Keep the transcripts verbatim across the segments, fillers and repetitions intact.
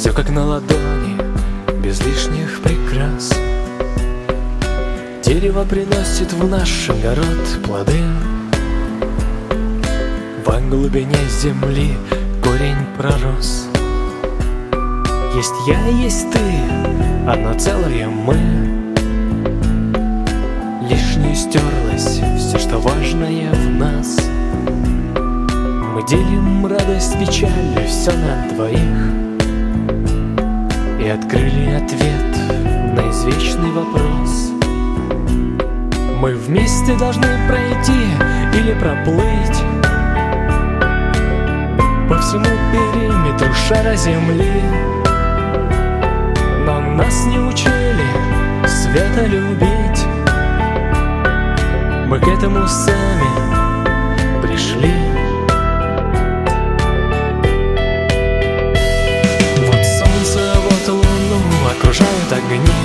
Все как на ладони, без лишних прикрас. Дерево приносит в наш огород плоды. Во глубине земли корень пророс. Есть я, есть ты, одно целое мы. Лишнее стерлось все, что важное в нас. Мы делим радость, печаль, все на двоих. И открыли ответ на извечный вопрос. Мы вместе должны пройти или проплыть по всему периметру шара земли. Но нас не учили свято любить. Мы к этому сами пришли. Вот солнце, вот луну окружают огни.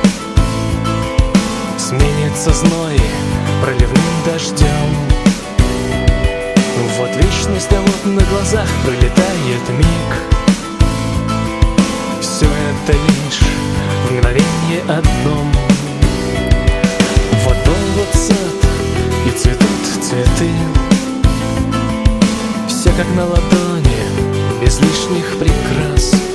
Сменится зной проливным дождем. Вот вечность, а вот на глазах пролетает миг. Все это лишь в мгновенье одном. Вот дом, вот сад, и цветут цветы. Все как на ладони, без лишних прикрас.